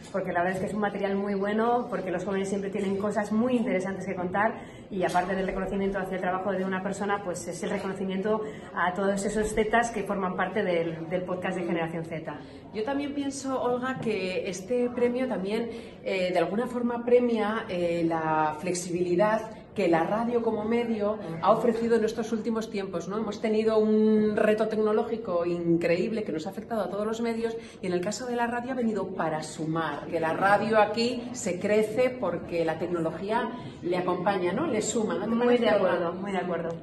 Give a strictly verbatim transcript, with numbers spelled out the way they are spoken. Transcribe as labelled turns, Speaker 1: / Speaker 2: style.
Speaker 1: porque la verdad es que es un material muy bueno, porque los jóvenes siempre tienen cosas muy interesantes que contar y aparte del reconocimiento hacia el trabajo de una persona, pues es el reconocimiento a todos esos Zetas que forman parte del, del podcast de Generación Z.
Speaker 2: Yo también pienso, Olga, que este premio también eh, de alguna forma premia eh, la flexibilidad que la radio como medio ha ofrecido en estos últimos tiempos, ¿no? Hemos tenido un reto tecnológico increíble que nos ha afectado a todos los medios y en el caso de la radio ha venido para sumar, que la radio aquí se crece porque la tecnología le acompaña, ¿no? Le suma, ¿no?
Speaker 1: Muy de acuerdo, muy de acuerdo.